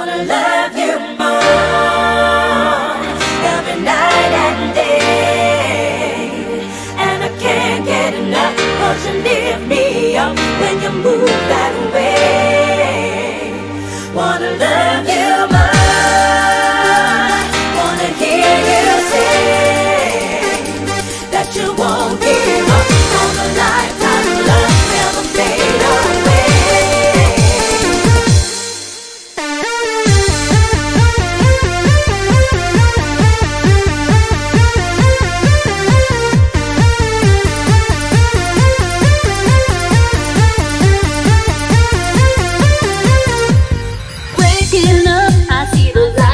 wanna love you more every night and day. And I can't get enough, 'cause you lift me up when you move that way. Wanna love you more, wanna hear you say that you won't give up on a lifetime love, never fade away. Waking up, I see the light.